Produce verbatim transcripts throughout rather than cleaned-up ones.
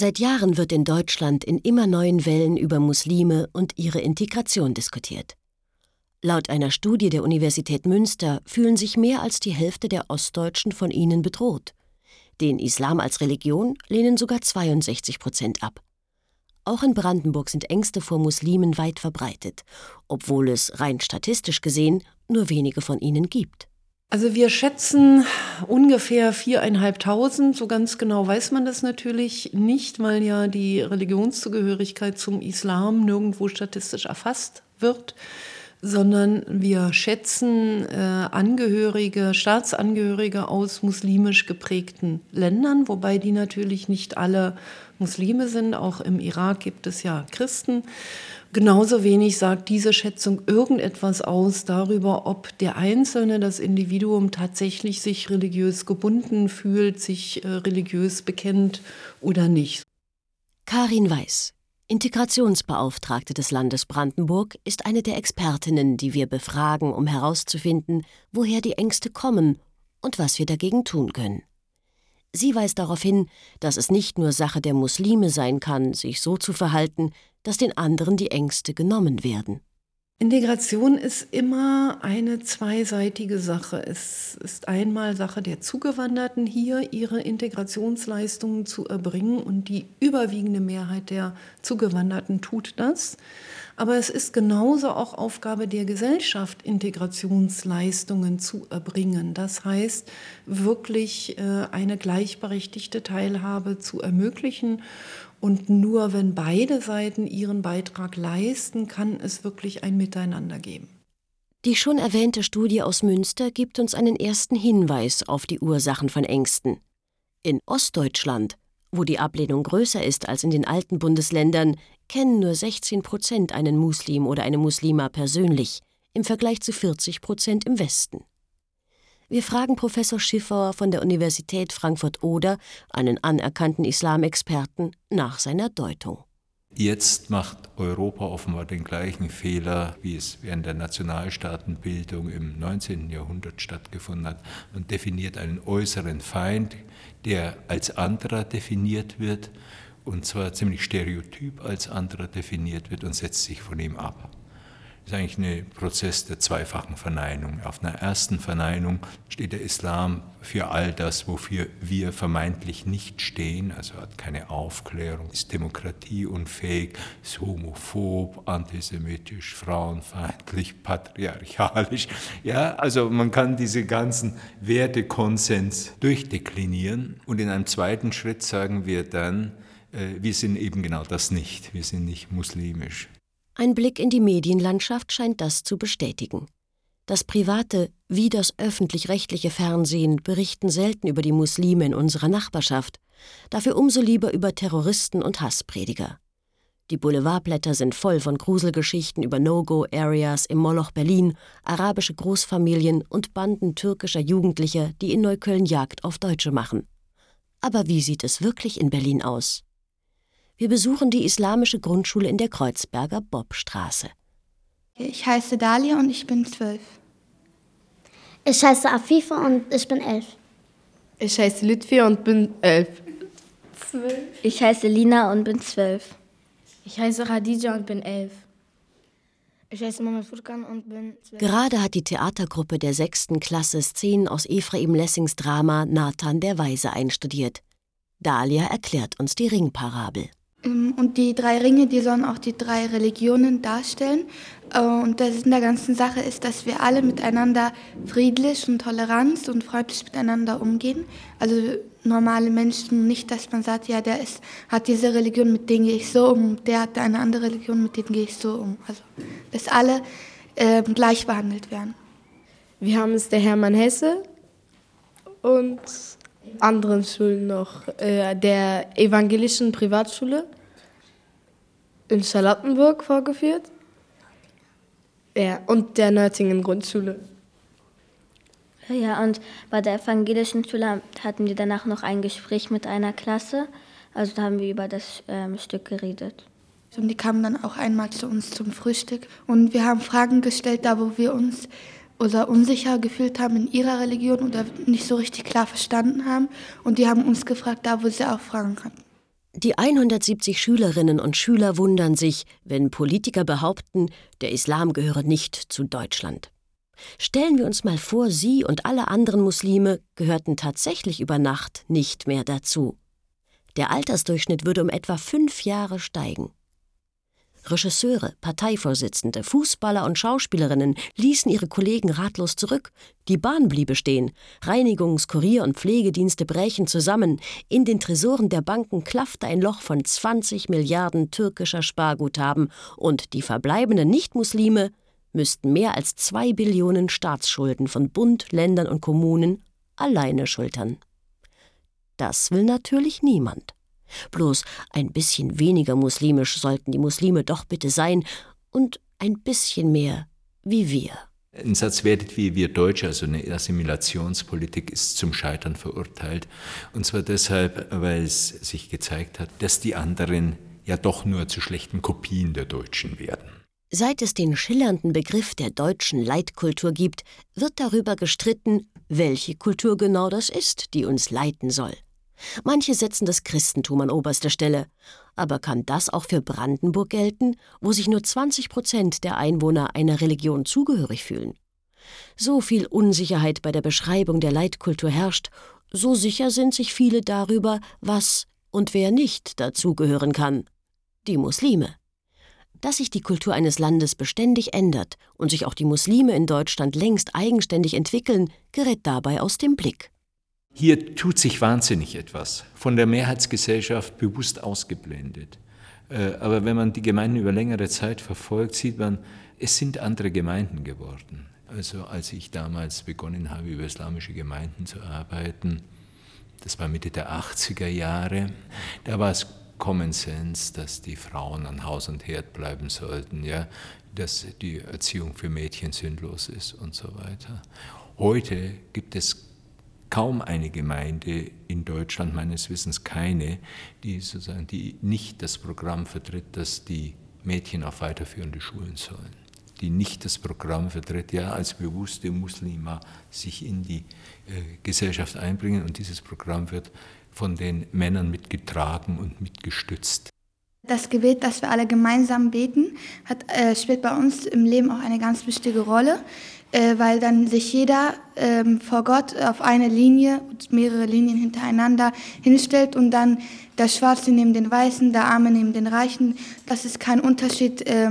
Seit Jahren wird in Deutschland in immer neuen Wellen über Muslime und ihre Integration diskutiert. Laut einer Studie der Universität Münster fühlen sich mehr als die Hälfte der Ostdeutschen von ihnen bedroht. Den Islam als Religion lehnen sogar zweiundsechzig Prozent ab. Auch in Brandenburg sind Ängste vor Muslimen weit verbreitet, obwohl es rein statistisch gesehen nur wenige von ihnen gibt. Also wir schätzen ungefähr viertausendfünfhundert, so ganz genau weiß man das natürlich nicht, weil ja die Religionszugehörigkeit zum Islam nirgendwo statistisch erfasst wird, sondern wir schätzen äh, Angehörige, Staatsangehörige aus muslimisch geprägten Ländern, wobei die natürlich nicht alle Muslime sind. Auch im Irak gibt es ja Christen. Genauso wenig sagt diese Schätzung irgendetwas aus darüber, ob der Einzelne, das Individuum tatsächlich sich religiös gebunden fühlt, sich äh, religiös bekennt oder nicht. Karin Weiß, Integrationsbeauftragte des Landes Brandenburg, ist eine der Expertinnen, die wir befragen, um herauszufinden, woher die Ängste kommen und was wir dagegen tun können. Sie weist darauf hin, dass es nicht nur Sache der Muslime sein kann, sich so zu verhalten, dass den anderen die Ängste genommen werden. Integration ist immer eine zweiseitige Sache. Es ist einmal Sache der Zugewanderten, hier ihre Integrationsleistungen zu erbringen, und die überwiegende Mehrheit der Zugewanderten tut das. Aber es ist genauso auch Aufgabe der Gesellschaft, Integrationsleistungen zu erbringen. Das heißt, wirklich eine gleichberechtigte Teilhabe zu ermöglichen. Und nur wenn beide Seiten ihren Beitrag leisten, kann es wirklich ein Miteinander geben. Die schon erwähnte Studie aus Münster gibt uns einen ersten Hinweis auf die Ursachen von Ängsten. In Ostdeutschland, wo die Ablehnung größer ist als in den alten Bundesländern, kennen nur sechzehn Prozent einen Muslim oder eine Muslima persönlich, im Vergleich zu vierzig Prozent im Westen. Wir fragen Professor Schiffauer von der Universität Frankfurt-Oder, einen anerkannten Islamexperten, nach seiner Deutung. Jetzt macht Europa offenbar den gleichen Fehler, wie es während der Nationalstaatenbildung im neunzehnten Jahrhundert stattgefunden hat. Man definiert einen äußeren Feind, der als anderer definiert wird, und zwar ziemlich stereotyp als anderer definiert wird, und setzt sich von ihm ab. Das ist eigentlich ein Prozess der zweifachen Verneinung. Auf einer ersten Verneinung steht der Islam für all das, wofür wir vermeintlich nicht stehen, also hat keine Aufklärung, ist demokratieunfähig, ist homophob, antisemitisch, frauenfeindlich, patriarchalisch. Ja, also man kann diese ganzen Wertekonsens durchdeklinieren, und in einem zweiten Schritt sagen wir dann, äh, wir sind eben genau das nicht, wir sind nicht muslimisch. Ein Blick in die Medienlandschaft scheint das zu bestätigen. Das private wie das öffentlich-rechtliche Fernsehen berichten selten über die Muslime in unserer Nachbarschaft, dafür umso lieber über Terroristen und Hassprediger. Die Boulevardblätter sind voll von Gruselgeschichten über No-Go-Areas im Moloch Berlin, arabische Großfamilien und Banden türkischer Jugendlicher, die in Neukölln Jagd auf Deutsche machen. Aber wie sieht es wirklich in Berlin aus? Wir besuchen die islamische Grundschule in der Kreuzberger Bobstraße. Ich heiße Dalia und ich bin zwölf. Ich heiße Afifa und ich bin elf. Ich heiße Lütfi und bin elf. Zwölf. Ich heiße Lina und bin zwölf. Ich heiße Khadija und bin elf. Ich heiße Mohammed Furkan und bin zwölf. Gerade hat die Theatergruppe der sechsten Klasse Szenen aus Ephraim Lessings Drama Nathan der Weise einstudiert. Dalia erklärt uns die Ringparabel. Und die drei Ringe, die sollen auch die drei Religionen darstellen. Und der Sinn der ganzen Sache ist, dass wir alle miteinander friedlich und tolerant und freundlich miteinander umgehen. Also normale Menschen, nicht, dass man sagt, ja, der ist, hat diese Religion, mit denen gehe ich so um, der hat eine andere Religion, mit denen gehe ich so um. Also, dass alle äh, gleich behandelt werden. Wir haben es der Hermann Hesse und anderen Schulen noch, äh, der evangelischen Privatschule in Charlottenburg vorgeführt, ja, und der Nördlingen Grundschule. Ja, und bei der evangelischen Schule hatten wir danach noch ein Gespräch mit einer Klasse, also da haben wir über das ähm, Stück geredet. Und die kamen dann auch einmal zu uns zum Frühstück und wir haben Fragen gestellt, da wo wir uns oder unsicher gefühlt haben in ihrer Religion oder nicht so richtig klar verstanden haben. Und die haben uns gefragt, da wo sie auch Fragen hatten. Die hundertsiebzig Schülerinnen und Schüler wundern sich, wenn Politiker behaupten, der Islam gehöre nicht zu Deutschland. Stellen wir uns mal vor, sie und alle anderen Muslime gehörten tatsächlich über Nacht nicht mehr dazu. Der Altersdurchschnitt würde um etwa fünf Jahre steigen. Regisseure, Parteivorsitzende, Fußballer und Schauspielerinnen ließen ihre Kollegen ratlos zurück. Die Bahn bliebe stehen. Reinigungs-, Kurier- und Pflegedienste brächen zusammen. In den Tresoren der Banken klaffte ein Loch von zwanzig Milliarden türkischer Sparguthaben. Und die verbleibenden Nichtmuslime müssten mehr als zwei Billionen Staatsschulden von Bund, Ländern und Kommunen alleine schultern. Das will natürlich niemand. Bloß ein bisschen weniger muslimisch sollten die Muslime doch bitte sein und ein bisschen mehr wie wir. Ein Satz werdet wie wir Deutsche, also eine Assimilationspolitik ist zum Scheitern verurteilt. Und zwar deshalb, weil es sich gezeigt hat, dass die anderen ja doch nur zu schlechten Kopien der Deutschen werden. Seit es den schillernden Begriff der deutschen Leitkultur gibt, wird darüber gestritten, welche Kultur genau das ist, die uns leiten soll. Manche setzen das Christentum an oberster Stelle. Aber kann das auch für Brandenburg gelten, wo sich nur zwanzig Prozent der Einwohner einer Religion zugehörig fühlen? So viel Unsicherheit bei der Beschreibung der Leitkultur herrscht, so sicher sind sich viele darüber, was und wer nicht dazugehören kann. Die Muslime. Dass sich die Kultur eines Landes beständig ändert und sich auch die Muslime in Deutschland längst eigenständig entwickeln, gerät dabei aus dem Blick. Hier tut sich wahnsinnig etwas, von der Mehrheitsgesellschaft bewusst ausgeblendet. Aber wenn man die Gemeinden über längere Zeit verfolgt, sieht man, es sind andere Gemeinden geworden. Also als ich damals begonnen habe, über islamische Gemeinden zu arbeiten, das war Mitte der achtziger Jahre, da war es Common Sense, dass die Frauen an Haus und Herd bleiben sollten, ja, dass die Erziehung für Mädchen sinnlos ist und so weiter. Heute gibt es kaum eine Gemeinde in Deutschland, meines Wissens keine, die sozusagen die nicht das Programm vertritt, dass die Mädchen auf weiterführende Schulen sollen. Die nicht das Programm vertritt, ja, als bewusste Muslima sich in die äh, Gesellschaft einbringen, und dieses Programm wird von den Männern mitgetragen und mitgestützt. Das Gebet, das wir alle gemeinsam beten, hat, äh, spielt bei uns im Leben auch eine ganz wichtige Rolle, äh, weil dann sich jeder äh, vor Gott auf eine Linie, mehrere Linien hintereinander hinstellt und dann der Schwarze neben den Weißen, der Arme neben den Reichen. Das ist kein Unterschied äh,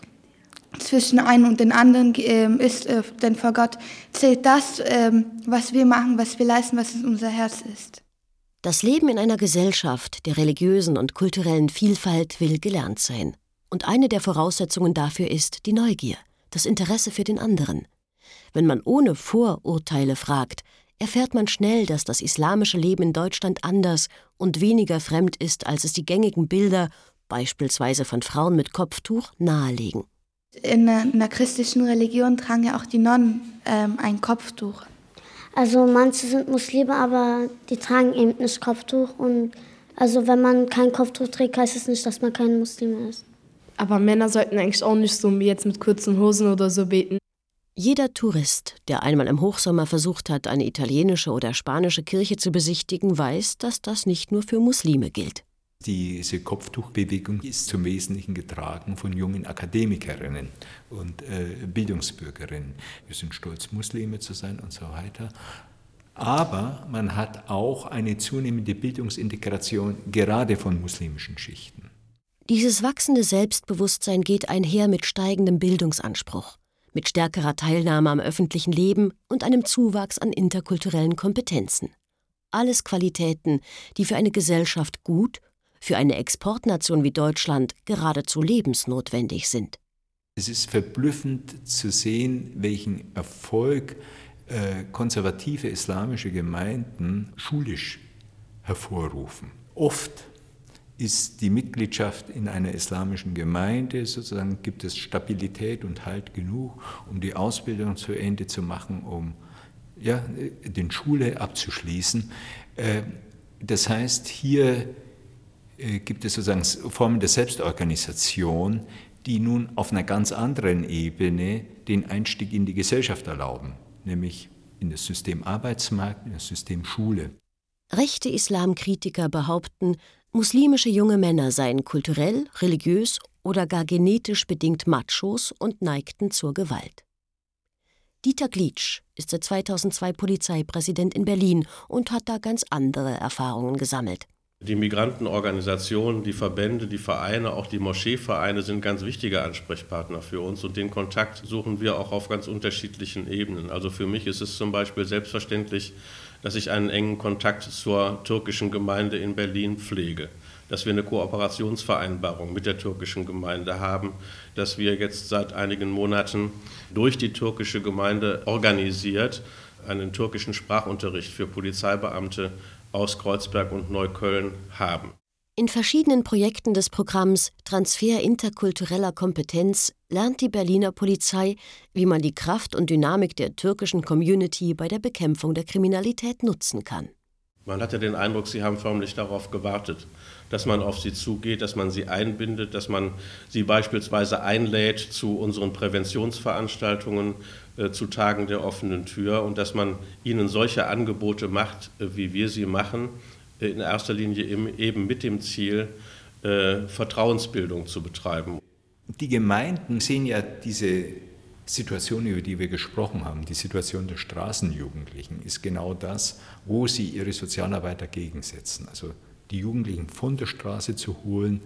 zwischen einem und den anderen äh, ist, äh, denn vor Gott zählt das, äh, was wir machen, was wir leisten, was in unser Herz ist. Das Leben in einer Gesellschaft der religiösen und kulturellen Vielfalt will gelernt sein. Und eine der Voraussetzungen dafür ist die Neugier, das Interesse für den anderen. Wenn man ohne Vorurteile fragt, erfährt man schnell, dass das islamische Leben in Deutschland anders und weniger fremd ist, als es die gängigen Bilder, beispielsweise von Frauen mit Kopftuch, nahelegen. In der, in der christlichen Religion tragen ja auch die Nonnen ähm, ein Kopftuch. Also manche sind Muslime, aber die tragen eben nicht Kopftuch. Und also wenn man kein Kopftuch trägt, heißt es nicht, dass man kein Muslim ist. Aber Männer sollten eigentlich auch nicht so wie jetzt mit kurzen Hosen oder so beten. Jeder Tourist, der einmal im Hochsommer versucht hat, eine italienische oder spanische Kirche zu besichtigen, weiß, dass das nicht nur für Muslime gilt. Diese Kopftuchbewegung ist zum Wesentlichen getragen von jungen Akademikerinnen und äh, Bildungsbürgerinnen. Wir sind stolz, Muslime zu sein und so weiter. Aber man hat auch eine zunehmende Bildungsintegration gerade von muslimischen Schichten. Dieses wachsende Selbstbewusstsein geht einher mit steigendem Bildungsanspruch, mit stärkerer Teilnahme am öffentlichen Leben und einem Zuwachs an interkulturellen Kompetenzen. Alles Qualitäten, die für eine Gesellschaft gut, für eine Exportnation wie Deutschland geradezu lebensnotwendig sind. Es ist verblüffend zu sehen, welchen Erfolg äh, konservative islamische Gemeinden schulisch hervorrufen. Oft ist die Mitgliedschaft in einer islamischen Gemeinde, sozusagen gibt es Stabilität und Halt genug, um die Ausbildung zu Ende zu machen, um ja, den Schule abzuschließen. Äh, das heißt, hier gibt es sozusagen Formen der Selbstorganisation, die nun auf einer ganz anderen Ebene den Einstieg in die Gesellschaft erlauben, nämlich in das System Arbeitsmarkt, in das System Schule. Rechte Islamkritiker behaupten, Muslimische junge Männer seien kulturell, religiös oder gar genetisch bedingt Machos und neigten zur Gewalt. Dieter Glitsch ist seit zweitausendzwei Polizeipräsident in Berlin und hat da ganz andere Erfahrungen gesammelt. Die Migrantenorganisationen, die Verbände, die Vereine, auch die Moscheevereine sind ganz wichtige Ansprechpartner für uns und den Kontakt suchen wir auch auf ganz unterschiedlichen Ebenen. Also für mich ist es zum Beispiel selbstverständlich, dass ich einen engen Kontakt zur türkischen Gemeinde in Berlin pflege, dass wir eine Kooperationsvereinbarung mit der türkischen Gemeinde haben, dass wir jetzt seit einigen Monaten durch die türkische Gemeinde organisiert einen türkischen Sprachunterricht für Polizeibeamte aus Kreuzberg und Neukölln haben. In verschiedenen Projekten des Programms Transfer interkultureller Kompetenz lernt die Berliner Polizei, wie man die Kraft und Dynamik der türkischen Community bei der Bekämpfung der Kriminalität nutzen kann. Man hatte den Eindruck, sie haben förmlich darauf gewartet, dass man auf sie zugeht, dass man sie einbindet, dass man sie beispielsweise einlädt zu unseren Präventionsveranstaltungen, äh, zu Tagen der offenen Tür und dass man ihnen solche Angebote macht, äh, wie wir sie machen, äh, in erster Linie im, eben mit dem Ziel, äh, Vertrauensbildung zu betreiben. Die Gemeinden sehen ja diese Situation, über die wir gesprochen haben, die Situation der Straßenjugendlichen, ist genau das, wo sie ihre Sozialarbeit dagegen setzen. Also die Jugendlichen von der Straße zu holen,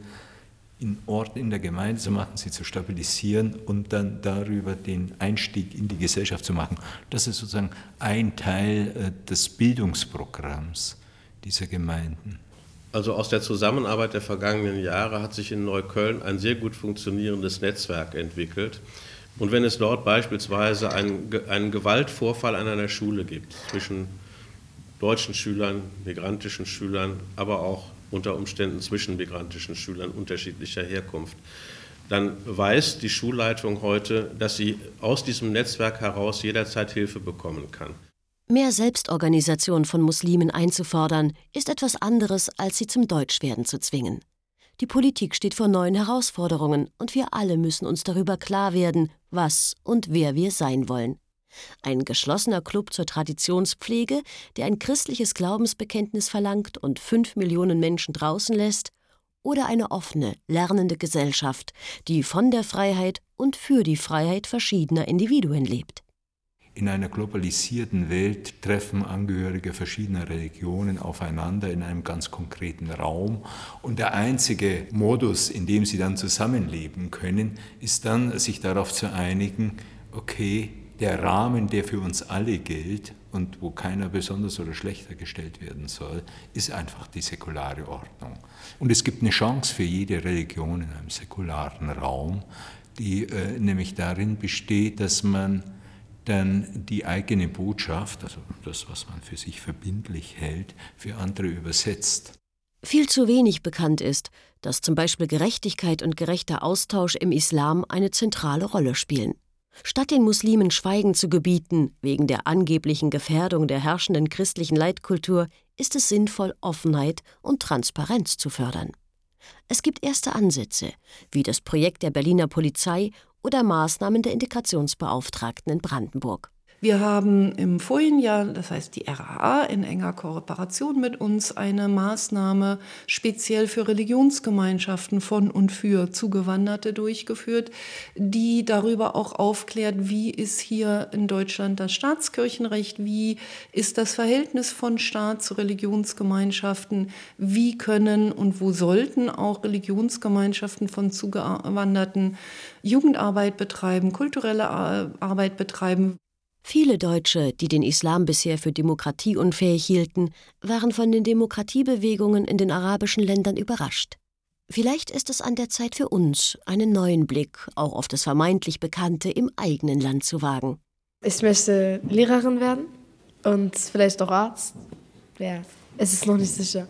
in Orten in der Gemeinde zu machen, sie zu stabilisieren und dann darüber den Einstieg in die Gesellschaft zu machen. Das ist sozusagen ein Teil des Bildungsprogramms dieser Gemeinden. Also aus der Zusammenarbeit der vergangenen Jahre hat sich in Neukölln ein sehr gut funktionierendes Netzwerk entwickelt. Und wenn es dort beispielsweise einen, einen Gewaltvorfall an einer Schule gibt, zwischen deutschen Schülern, migrantischen Schülern, aber auch unter Umständen zwischen migrantischen Schülern unterschiedlicher Herkunft, dann weiß die Schulleitung heute, dass sie aus diesem Netzwerk heraus jederzeit Hilfe bekommen kann. Mehr Selbstorganisation von Muslimen einzufordern, ist etwas anderes, als sie zum Deutschwerden zu zwingen. Die Politik steht vor neuen Herausforderungen und wir alle müssen uns darüber klar werden, was und wer wir sein wollen. Ein geschlossener Club zur Traditionspflege, der ein christliches Glaubensbekenntnis verlangt und fünf Millionen Menschen draußen lässt, oder eine offene, lernende Gesellschaft, die von der Freiheit und für die Freiheit verschiedener Individuen lebt. In einer globalisierten Welt treffen Angehörige verschiedener Religionen aufeinander in einem ganz konkreten Raum. Und der einzige Modus, in dem sie dann zusammenleben können, ist dann, sich darauf zu einigen, okay, der Rahmen, der für uns alle gilt und wo keiner besonders oder schlechter gestellt werden soll, ist einfach die säkulare Ordnung. Und es gibt eine Chance für jede Religion in einem säkularen Raum, die äh, nämlich darin besteht, dass man dann die eigene Botschaft, also das, was man für sich verbindlich hält, für andere übersetzt. Viel zu wenig bekannt ist, dass zum Beispiel Gerechtigkeit und gerechter Austausch im Islam eine zentrale Rolle spielen. Statt den Muslimen Schweigen zu gebieten, wegen der angeblichen Gefährdung der herrschenden christlichen Leitkultur, ist es sinnvoll, Offenheit und Transparenz zu fördern. Es gibt erste Ansätze, wie das Projekt der Berliner Polizei oder Maßnahmen der Integrationsbeauftragten in Brandenburg. Wir haben im vorigen Jahr, das heißt die R A A, in enger Kooperation mit uns eine Maßnahme speziell für Religionsgemeinschaften von und für Zugewanderte durchgeführt, die darüber auch aufklärt, wie ist hier in Deutschland das Staatskirchenrecht, wie ist das Verhältnis von Staat zu Religionsgemeinschaften, wie können und wo sollten auch Religionsgemeinschaften von Zugewanderten Jugendarbeit betreiben, kulturelle Arbeit betreiben. Viele Deutsche, die den Islam bisher für demokratieunfähig hielten, waren von den Demokratiebewegungen in den arabischen Ländern überrascht. Vielleicht ist es an der Zeit für uns, einen neuen Blick auch auf das vermeintlich Bekannte im eigenen Land zu wagen. Ich möchte Lehrerin werden und vielleicht auch Arzt. Ja, es ist noch nicht sicher.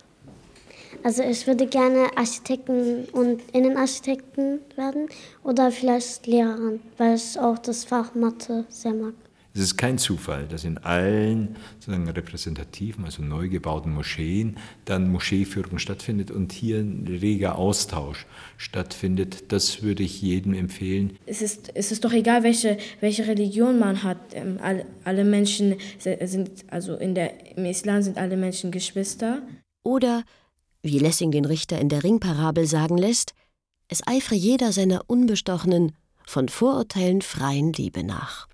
Also ich würde gerne Architekten und Innenarchitekten werden oder vielleicht Lehrerin, weil ich auch das Fach Mathe sehr mag. Es ist kein Zufall, dass in allen sozusagen repräsentativen, also neu gebauten Moscheen dann Moscheeführung stattfindet und hier ein reger Austausch stattfindet. Das würde ich jedem empfehlen. Es ist, es ist doch egal, welche, welche Religion man hat. Ähm, alle, alle Menschen sind, also in der, im Islam sind alle Menschen Geschwister. Oder Wie Lessing den Richter in der Ringparabel sagen lässt, es eifere jeder seiner unbestochenen, von Vorurteilen freien Liebe nach.